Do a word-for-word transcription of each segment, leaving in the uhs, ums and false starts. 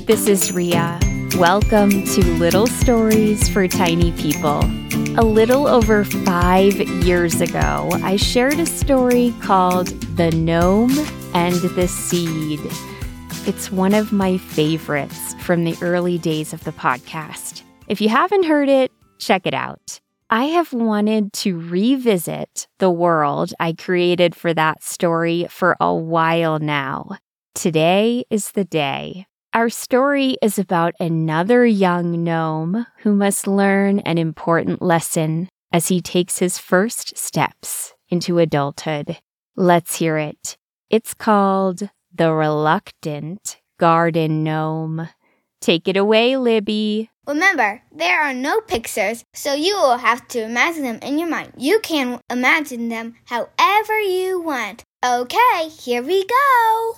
This is Ria. Welcome to Little Stories for Tiny People. A little over five years ago, I shared a story called The Gnome and the Seed. It's one of my favorites from the early days of the podcast. If you haven't heard it, check it out. I have wanted to revisit the world I created for that story for a while now. Today is the day. Our story is about another young gnome who must learn an important lesson as he takes his first steps into adulthood. Let's hear it. It's called The Reluctant Garden Gnome. Take it away, Libby. Remember, there are no pictures, so you will have to imagine them in your mind. You can imagine them however you want. Okay, here we go.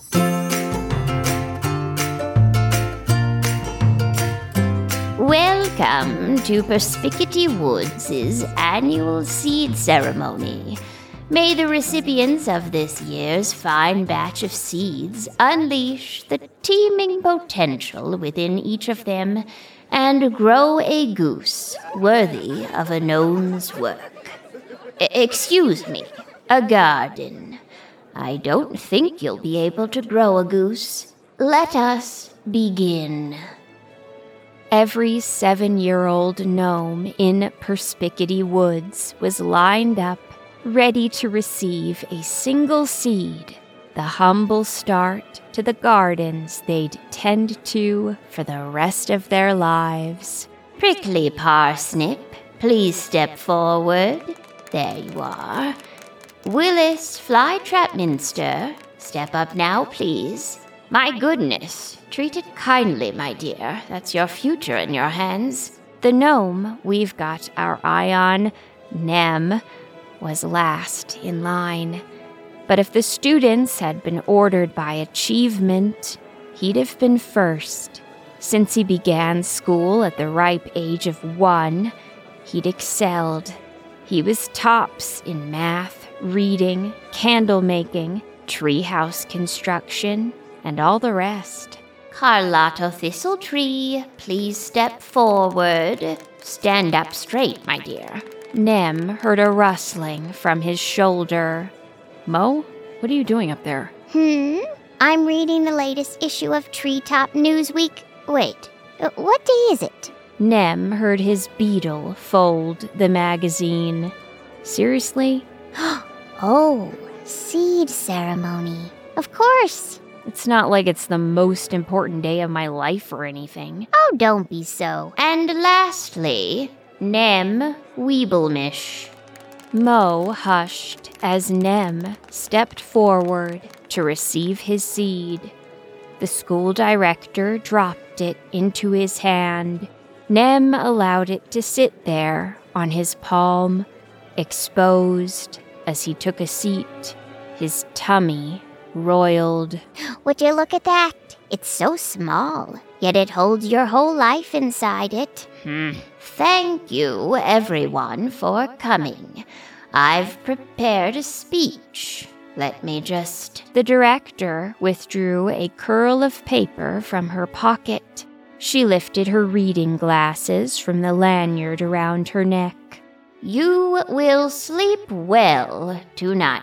Welcome to Perspicity Woods' annual seed ceremony. May the recipients of this year's fine batch of seeds unleash the teeming potential within each of them and grow a goose worthy of a gnome's work. I- excuse me, a garden. I don't think you'll be able to grow a goose. Let us begin. Every seven-year-old gnome in Perspicity Woods was lined up, ready to receive a single seed, the humble start to the gardens they'd tend to for the rest of their lives. Prickly Parsnip, please step forward. There you are. Willis Flytrap Minster, step up now, please. My goodness, treat it kindly, my dear. That's your future in your hands. The gnome we've got our eye on, Nem, was last in line. But if the students had been ordered by achievement, he'd have been first. Since he began school at the ripe age of one, he'd excelled. He was tops in math, reading, candle making, treehouse construction, and all the rest. Carlotta Thistletree, please step forward. Stand up straight, my dear. Nem heard a rustling from his shoulder. Mo, what are you doing up there? Hmm? I'm reading the latest issue of Treetop Newsweek. Wait, uh, what day is it? Nem heard his beetle fold the magazine. Seriously? Oh, seed ceremony. Of course. It's not like it's the most important day of my life or anything. Oh, don't be so. And lastly, Nem Weeblemish. Mo hushed as Nem stepped forward to receive his seed. The school director dropped it into his hand. Nem allowed it to sit there on his palm, exposed as he took a seat, his tummy roiled. Would you look at that? It's so small, yet it holds your whole life inside it. Hmm. Thank you, everyone, for coming. I've prepared a speech. Let me just... The director withdrew a curl of paper from her pocket. She lifted her reading glasses from the lanyard around her neck. You will sleep well tonight.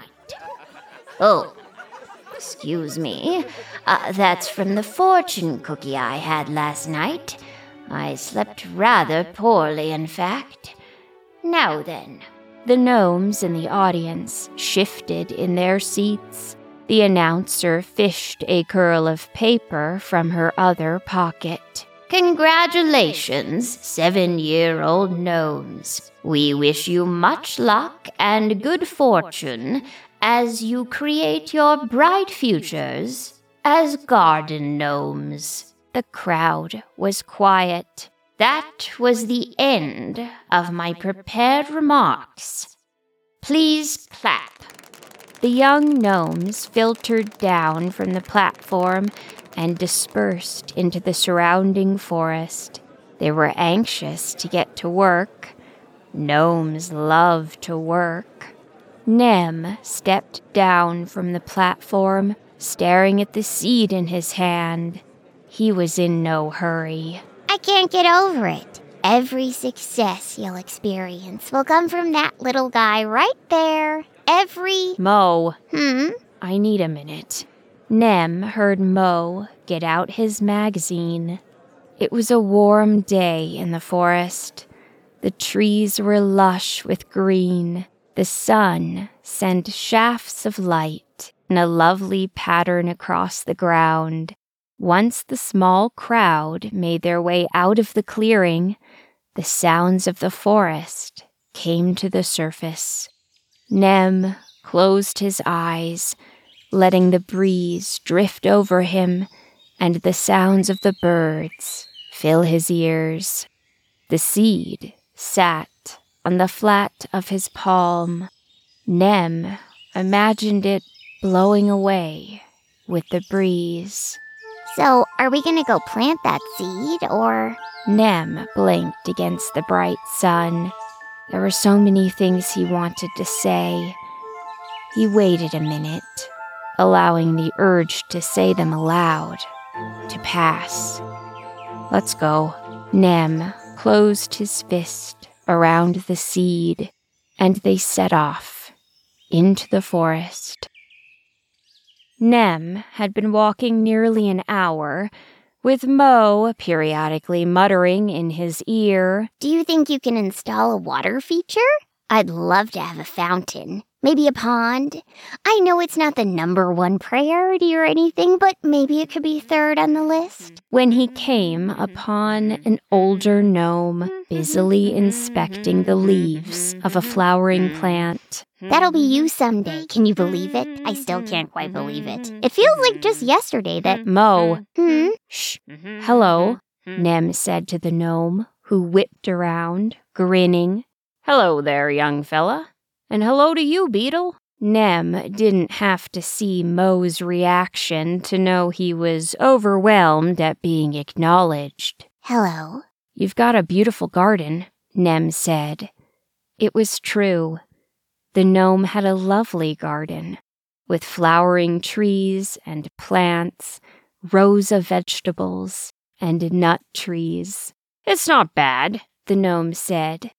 Oh, excuse me. Uh, that's from the fortune cookie I had last night. I slept rather poorly, in fact. Now then. The gnomes in the audience shifted in their seats. The announcer fished a curl of paper from her other pocket. Congratulations, seven-year-old gnomes. We wish you much luck and good fortune as you create your bright futures as garden gnomes. The crowd was quiet. That was the end of my prepared remarks. Please clap. The young gnomes filtered down from the platform and dispersed into the surrounding forest. They were anxious to get to work. Gnomes love to work. Nem stepped down from the platform, staring at the seed in his hand. he was in no hurry. I can't get over it. Every success you'll experience will come from that little guy right there. Every... Mo. Hmm? I need a minute. Nem heard Mo get out his magazine. It was a warm day in the forest. The trees were lush with green. The sun sent shafts of light in a lovely pattern across the ground. Once the small crowd made their way out of the clearing, the sounds of the forest came to the surface. Nem closed his eyes, letting the breeze drift over him and the sounds of the birds fill his ears. The seed sat on the flat of his palm. Nem imagined it blowing away with the breeze. So, are we gonna go plant that seed, or... Nem blinked against the bright sun. There were so many things he wanted to say. He waited a minute, allowing the urge to say them aloud to pass. Let's go. Nem closed his fist around the seed, and they set off into the forest. Nem had been walking nearly an hour, with Mo periodically muttering in his ear, Do you think you can install a water feature? I'd love to have a fountain. Maybe a pond. I know it's not the number one priority or anything, but maybe it could be third on the list. when he came upon an older gnome busily inspecting the leaves of a flowering plant. That'll be you someday. Can you believe it? I still can't quite believe it. It feels like just yesterday that... Mo. Hmm? Shh. Hello, Nem said to the gnome, who whipped around, grinning. Hello there, young fella. And hello to you, Beetle. Nem didn't have to see Mo's reaction to know he was overwhelmed at being acknowledged. Hello. You've got a beautiful garden, Nem said. It was true. The gnome had a lovely garden, with flowering trees and plants, rows of vegetables, and nut trees. It's not bad, the gnome said.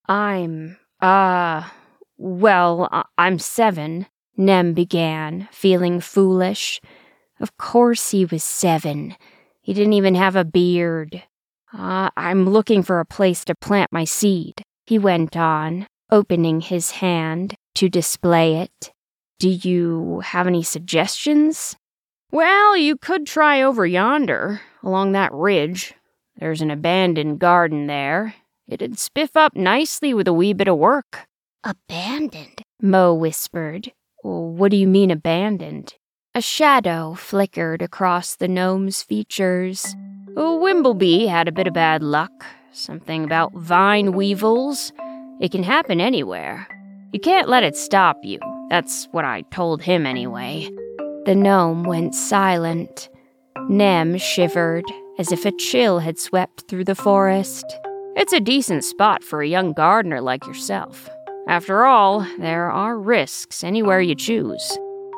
I'm, uh, well, I- I'm seven, Nem began, feeling foolish. Of course he was seven. He didn't even have a beard. Uh, I'm looking for a place to plant my seed, he went on, opening his hand to display it. Do you have any suggestions? Well, you could try over yonder, along that ridge. There's an abandoned garden there. It'd spiff up nicely with a wee bit of work. Abandoned? Mo whispered. What do you mean abandoned? A shadow flickered across the gnome's features. Oh, Wimbleby had a bit of bad luck. Something about vine weevils. It can happen anywhere. You can't let it stop you. That's what I told him anyway. The gnome went silent. Nem shivered, as if a chill had swept through the forest. It's a decent spot for a young gardener like yourself. After all, there are risks anywhere you choose.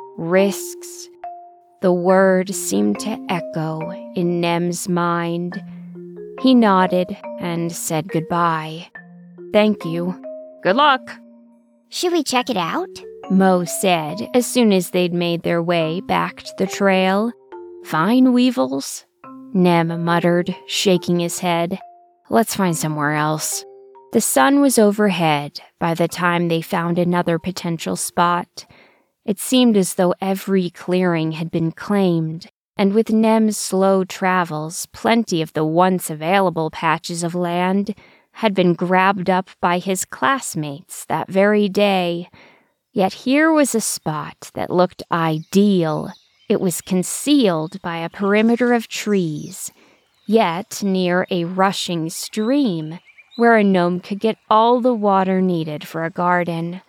Risks. The word seemed to echo in Nem's mind. He nodded and said goodbye. Thank you. Good luck. Should we check it out? Mo said as soon as they'd made their way back to the trail. Vine weevils? Nem muttered, shaking his head. Let's find somewhere else. The sun was overhead by the time they found another potential spot. It seemed as though every clearing had been claimed, and with Nem's slow travels, plenty of the once available patches of land had been grabbed up by his classmates that very day. Yet here was a spot that looked ideal. It was concealed by a perimeter of trees, yet near a rushing stream, where a gnome could get all the water needed for a garden.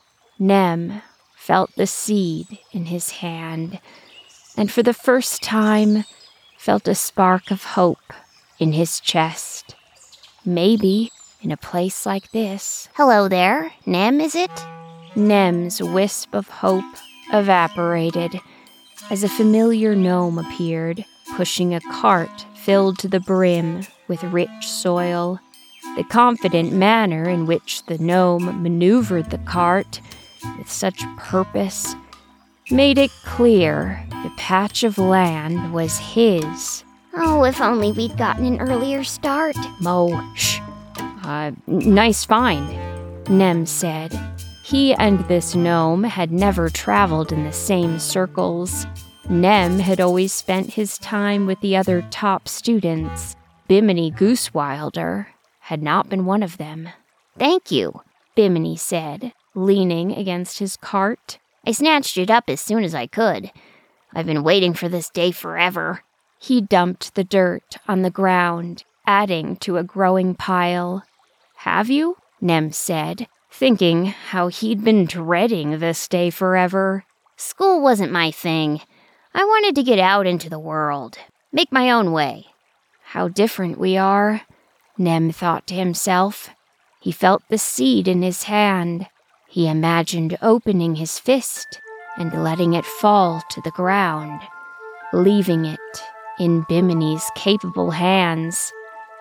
Nem felt the seed in his hand, and for the first time felt a spark of hope in his chest. Maybe in a place like this. Hello there. Nem, is it? Nem's wisp of hope evaporated as a familiar gnome appeared, pushing a cart filled to the brim with rich soil. The confident manner in which the gnome maneuvered the cart with such purpose made it clear the patch of land was his. Oh, if only we'd gotten an earlier start. Mo, shh. Uh, nice find, Nem said. He and this gnome had never traveled in the same circles. Nem had always spent his time with the other top students. Bimini Goosewilder had not been one of them. Thank you, Bimini said, leaning against his cart. I snatched it up as soon as I could. I've been waiting for this day forever. He dumped the dirt on the ground, adding to a growing pile. Have you? Nem said, thinking how he'd been dreading this day forever. School wasn't my thing. I wanted to get out into the world, make my own way. How different we are, Nem thought to himself. He felt the seed in his hand. He imagined opening his fist and letting it fall to the ground, leaving it in Bimini's capable hands.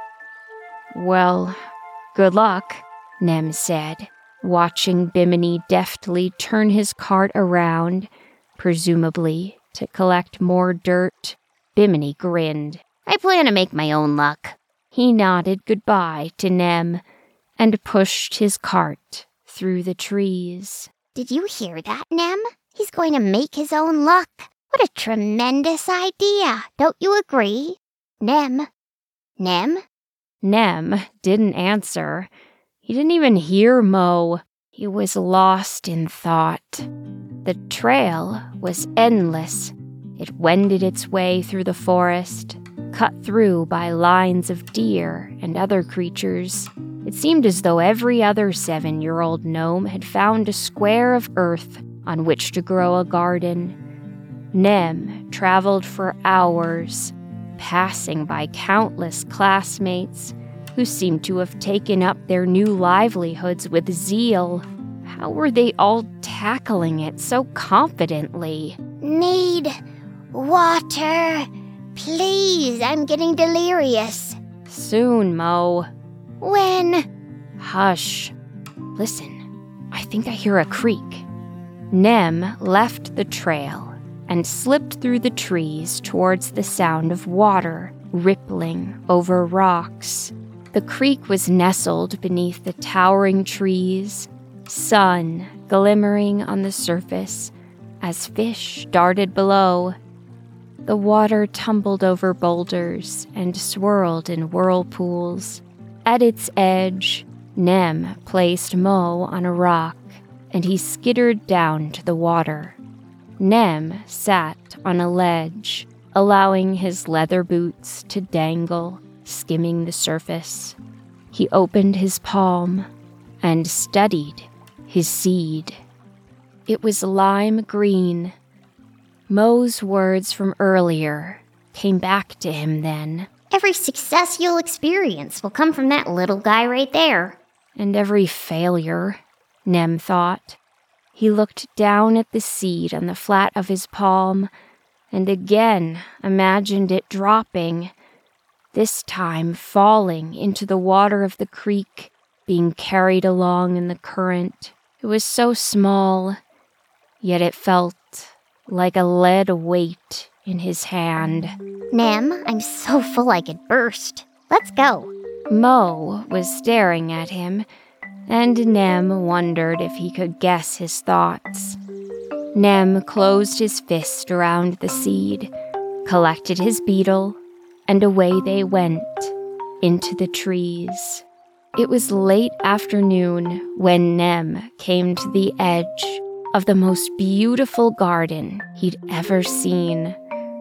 Well, good luck, Nem said, watching Bimini deftly turn his cart around, presumably to collect more dirt. Bimini grinned. I plan to make my own luck. He nodded goodbye to Nem and pushed his cart through the trees. Did you hear that, Nem? He's going to make his own luck. What a tremendous idea. Don't you agree? Nem? Nem? Nem didn't answer. He didn't even hear Mo. He was lost in thought. The trail was endless. It wended its way through the forest, cut through by lines of deer and other creatures. It seemed as though every other seven-year-old gnome had found a square of earth on which to grow a garden. Nem traveled for hours, passing by countless classmates who seemed to have taken up their new livelihoods with zeal. How were they all tackling it so confidently? Need water. Please, I'm getting delirious. Soon, Mo. When? Hush. Listen, I think I hear a creak. Nem left the trail and slipped through the trees towards the sound of water rippling over rocks. The creek was nestled beneath the towering trees, sun glimmering on the surface as fish darted below. The water tumbled over boulders and swirled in whirlpools. At its edge, Nem placed Mo on a rock, and he skittered down to the water. Nem sat on a ledge, allowing his leather boots to dangle, skimming the surface. He opened his palm and studied his seed. It was lime green. Mo's words from earlier came back to him then. Every success you'll experience will come from that little guy right there. And every failure, Nem thought. He looked down at the seed on the flat of his palm and again imagined it dropping, this time falling into the water of the creek, being carried along in the current. It was so small, yet it felt like a lead weight in his hand. Nem, I'm so full I could burst. Let's go. Mo was staring at him, and Nem wondered if he could guess his thoughts. Nem closed his fist around the seed, collected his beetle, and away they went, into the trees. It was late afternoon when Nem came to the edge of the most beautiful garden he'd ever seen.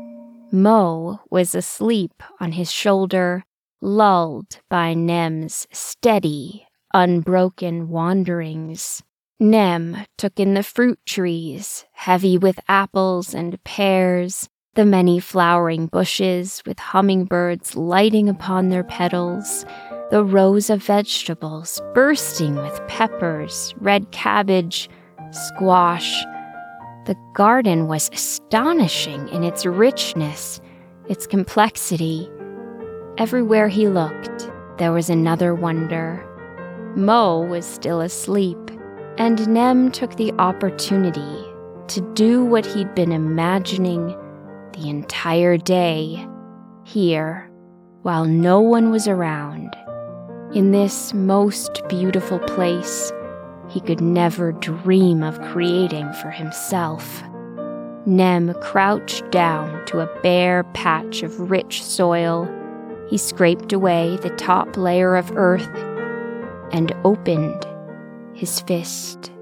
Mo was asleep on his shoulder, lulled by Nem's steady, unbroken wanderings. Nem took in the fruit trees, heavy with apples and pears, the many flowering bushes with hummingbirds lighting upon their petals, the rows of vegetables bursting with peppers, red cabbage, squash. The garden was astonishing in its richness, its complexity. Everywhere he looked, there was another wonder. Mo was still asleep, and Nem took the opportunity to do what he'd been imagining the entire day, here, while no one was around, in this most beautiful place he could never dream of creating for himself. Nem crouched down to a bare patch of rich soil. He scraped away the top layer of earth and opened his fist.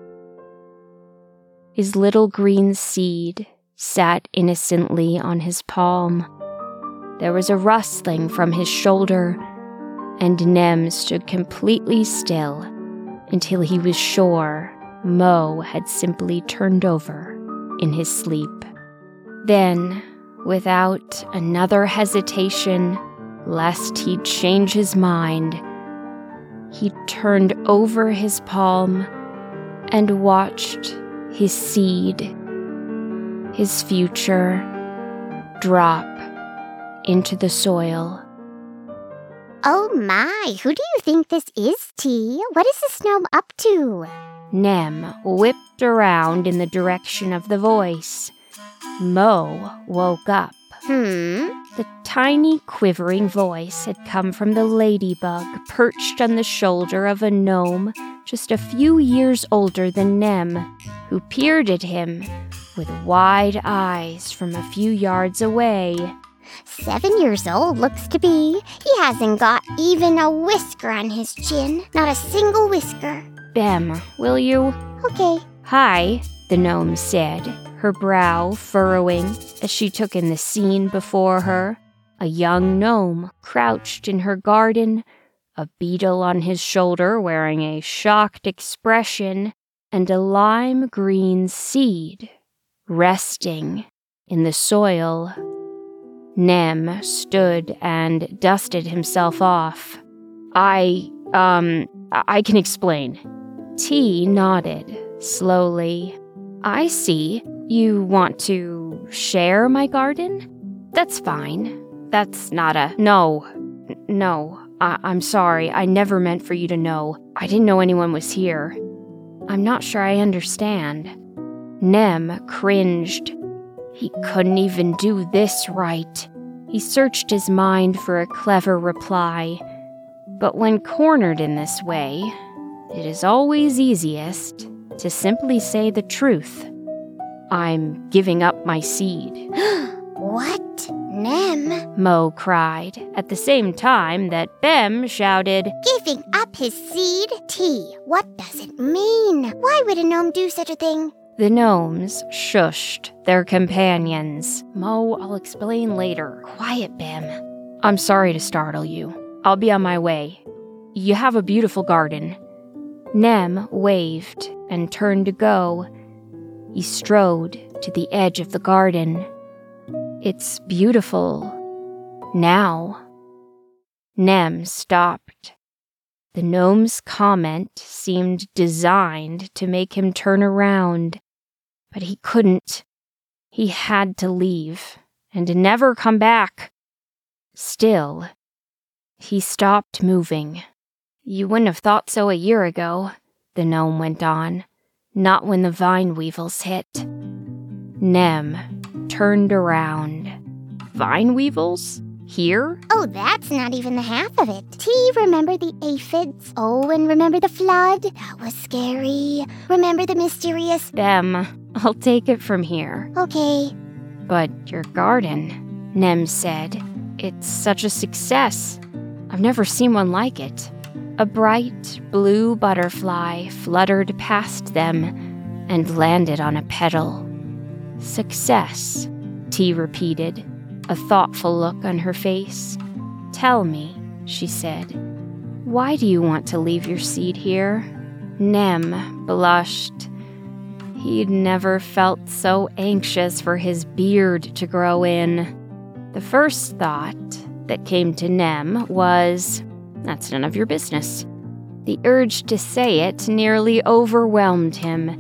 His little green seed sat innocently on his palm. There was a rustling from his shoulder, and Nem stood completely still until he was sure Mo had simply turned over in his sleep. Then, without another hesitation, lest he'd change his mind, he turned over his palm and watched his seed, his future, drop into the soil. Oh my, who do you think this is, T? What is this gnome up to? Nem whipped around in the direction of the voice. Mo woke up. Hmm? The tiny, quivering voice had come from the ladybug perched on the shoulder of a gnome just a few years older than Nem, who peered at him with wide eyes from a few yards away. Seven years old looks to be. He hasn't got even a whisker on his chin. Not a single whisker. Bem, will you? Okay. Hi, the gnome said, her brow furrowing as she took in the scene before her. A young gnome crouched in her garden, a beetle on his shoulder wearing a shocked expression, and a lime green seed resting in the soil. Nem stood and dusted himself off. I, um, I can explain. T nodded, slowly. I see. You want to share my garden? That's fine. That's not a... No. N- no. I- I'm sorry. I never meant for you to know. I didn't know anyone was here. I'm not sure I understand. Nem cringed. He couldn't even do this right. He searched his mind for a clever reply. But when cornered in this way, it is always easiest to simply say the truth. I'm giving up my seed. What? Nem? Mo cried, at the same time that Bem shouted, Giving up his seed? T, what does it mean? Why would a gnome do such a thing? The gnomes shushed their companions. Mo, I'll explain later. Quiet, Bem. I'm sorry to startle you. I'll be on my way. You have a beautiful garden. Nem waved and turned to go. He strode to the edge of the garden. It's beautiful now. Nem stopped. The gnome's comment seemed designed to make him turn around, but he couldn't. He had to leave and never come back. Still, he stopped moving. You wouldn't have thought so a year ago, the gnome went on. Not when the vine weevils hit. Nem turned around. Vine weevils? Here? Oh, that's not even the half of it. T, remember the aphids? Oh, and remember the flood? That was scary. Remember the mysterious... Bem, I'll take it from here. Okay. But your garden, Nem said, it's such a success. I've never seen one like it. A bright blue butterfly fluttered past them and landed on a petal. Success, T repeated, a thoughtful look on her face. Tell me, she said, why do you want to leave your seed here? Nem blushed. He'd never felt so anxious for his beard to grow in. The first thought that came to Nem was, that's none of your business. The urge to say it nearly overwhelmed him.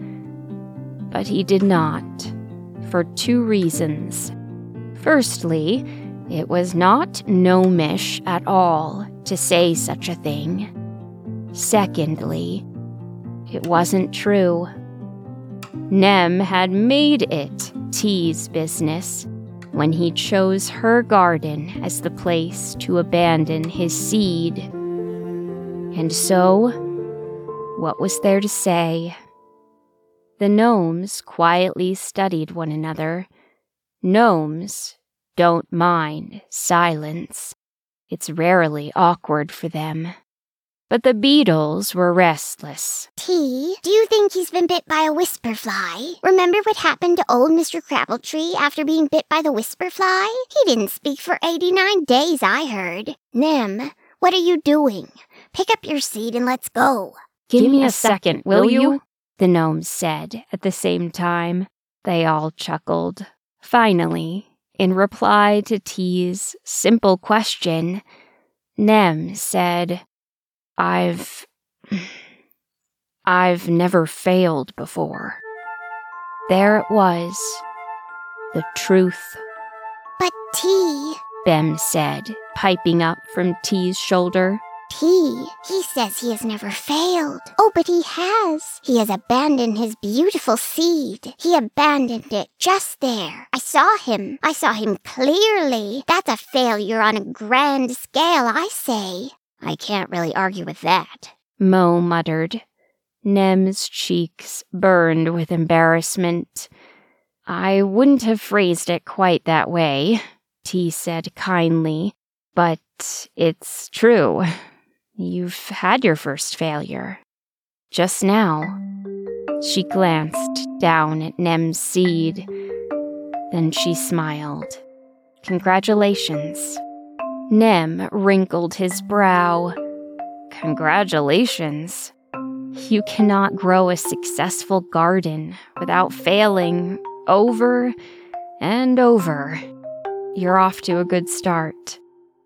But he did not, for two reasons. Firstly, It was not gnomish at all to say such a thing. Secondly, it wasn't true. Nem had made it T's business when he chose her garden as the place to abandon his seed. And so, what was there to say? The gnomes quietly studied one another. Gnomes don't mind silence. It's rarely awkward for them. But the beetles were restless. T, do you think he's been bit by a whisper fly? Remember what happened to old Mister Crabbletree after being bit by the whisper fly? He didn't speak for eighty-nine days, I heard. Nem, what are you doing? Pick up your seed and let's go. Give, Give me a second, will you? The gnomes said at the same time. They all chuckled. Finally, in reply to T's simple question, Nem said, I've... I've never failed before. There it was. The truth. But T... Bem said, piping up from T's shoulder. T, he says he has never failed. Oh, but he has. He has abandoned his beautiful seed. He abandoned it just there. I saw him. I saw him clearly. That's a failure on a grand scale, I say. I can't really argue with that, Mo muttered. Nem's cheeks burned with embarrassment. I wouldn't have phrased it quite that way, T said kindly, but it's true. You've had your first failure. Just now. She glanced down at Nem's seed. Then she smiled. Congratulations. Nem wrinkled his brow. Congratulations. You cannot grow a successful garden without failing over and over. You're off to a good start.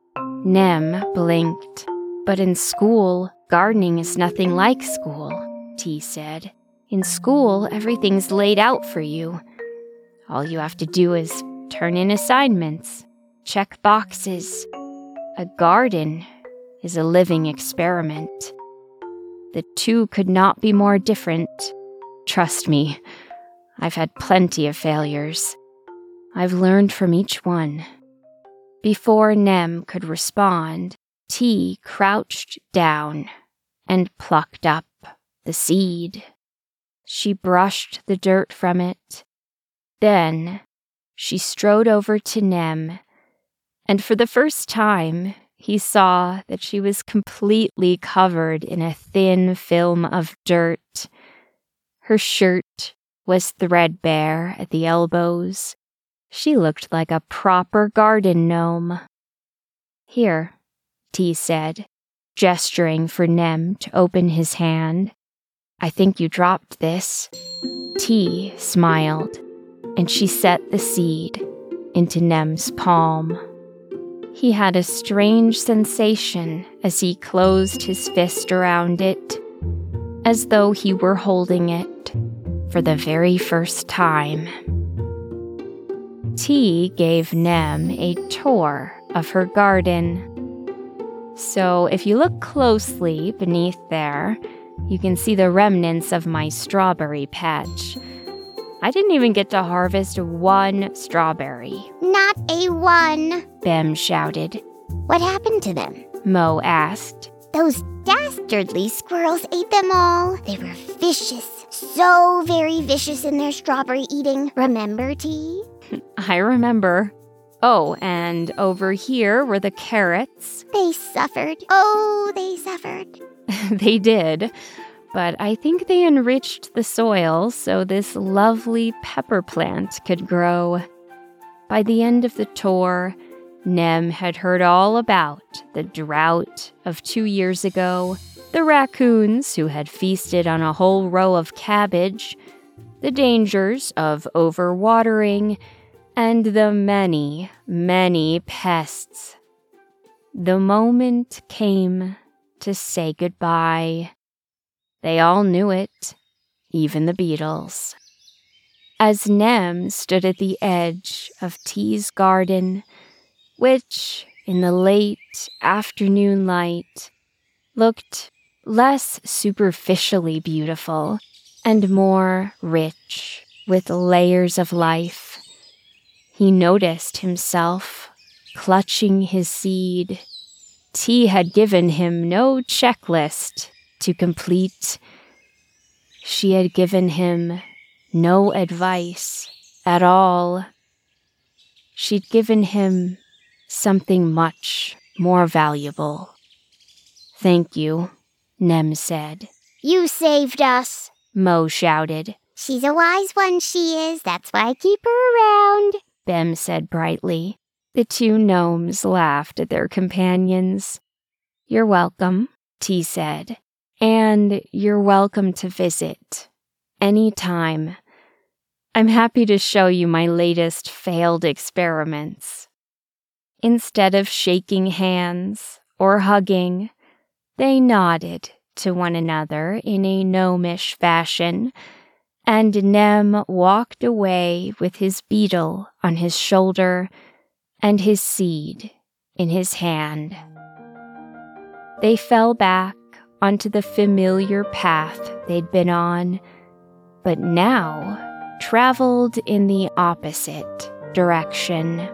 Nem blinked. But in school, gardening is nothing like school, T said. In school, everything's laid out for you. All you have to do is turn in assignments, check boxes. A garden is a living experiment. The two could not be more different. Trust me, I've had plenty of failures. I've learned from each one. Before Nem could respond, T crouched down and plucked up the seed. She brushed the dirt from it. Then she strode over to Nem, and for the first time he saw that she was completely covered in a thin film of dirt. Her shirt was threadbare at the elbows. She looked like a proper garden gnome. Here, T said, gesturing for Nem to open his hand. I think you dropped this. T smiled, and she set the seed into Nem's palm. He had a strange sensation as he closed his fist around it, as though he were holding it for the very first time. T gave Nem a tour of her garden. So if you look closely beneath there, you can see the remnants of my strawberry patch. I didn't even get to harvest one strawberry. Not a one, Bem shouted. What happened to them? Mo asked. Those dastardly squirrels ate them all. They were vicious, so very vicious in their strawberry eating. Remember, T? I remember. Oh, and over here were the carrots. They suffered. Oh, they suffered. They did. But I think they enriched the soil so this lovely pepper plant could grow. By the end of the tour, Nem had heard all about the drought of two years ago, the raccoons who had feasted on a whole row of cabbage, the dangers of overwatering, and the many, many pests. The moment came to say goodbye. They all knew it, even the beetles. As Nem stood at the edge of T's garden, which, in the late afternoon light, looked less superficially beautiful and more rich with layers of life. He noticed himself clutching his seed. T had given him no checklist to complete. She had given him no advice at all. She'd given him something much more valuable. "Thank you," Nem said. You saved us, Mo shouted. She's a wise one, she is. That's why I keep her around, Bem said brightly. The two gnomes laughed at their companions. "You're welcome," T said. "And you're welcome to visit. Any time. I'm happy to show you my latest failed experiments." Instead of shaking hands or hugging, they nodded to one another in a gnomish fashion, and Nem walked away with his beetle on his shoulder and his seed in his hand. They fell back onto the familiar path they'd been on, but now traveled in the opposite direction.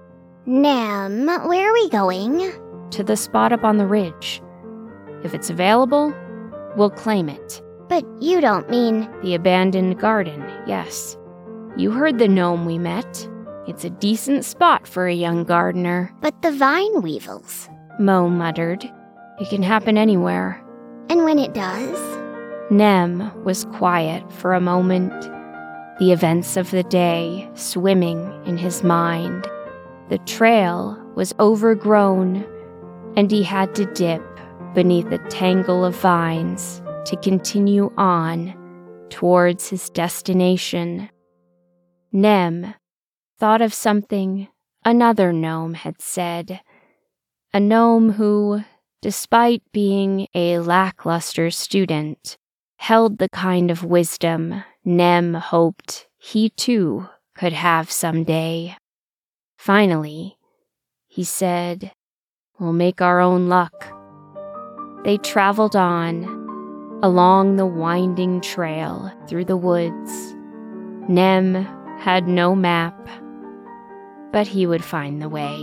Nem, where are we going? To the spot up on the ridge. If it's available, we'll claim it. But you don't mean... The abandoned garden, yes. You heard the gnome we met. It's a decent spot for a young gardener. But the vine weevils. Mo muttered. It can happen anywhere. And when it does? Nem was quiet for a moment, the events of the day swimming in his mind. The trail was overgrown, and he had to dip beneath a tangle of vines to continue on towards his destination. Nem thought of something another gnome had said, a gnome who, despite being a lackluster student, held the kind of wisdom Nem hoped he too could have someday. Finally, he said, "We'll make our own luck." They traveled on, along the winding trail through the woods. Nem had no map, but he would find the way.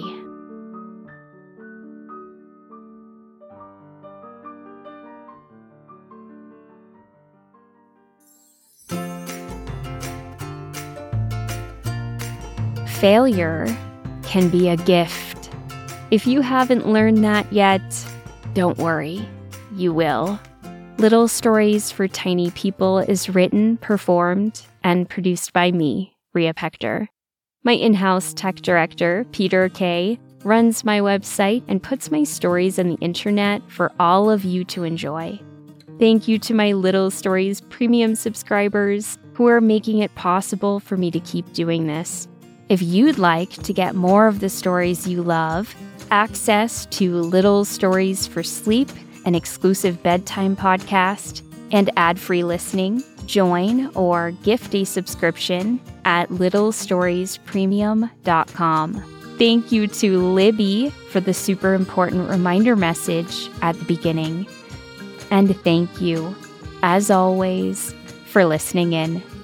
Failure can be a gift. If you haven't learned that yet, don't worry, you will. Little Stories for Tiny People is written, performed, and produced by me, Rhea Pector. My in-house tech director, Peter Kay, runs my website and puts my stories on the internet for all of you to enjoy. Thank you to my Little Stories premium subscribers who are making it possible for me to keep doing this. If you'd like to get more of the stories you love, access to Little Stories for Sleep, an exclusive bedtime podcast, and ad-free listening, join or gift a subscription at little stories premium dot com. Thank you to Libby for the super important reminder message at the beginning. And thank you, as always, for listening in.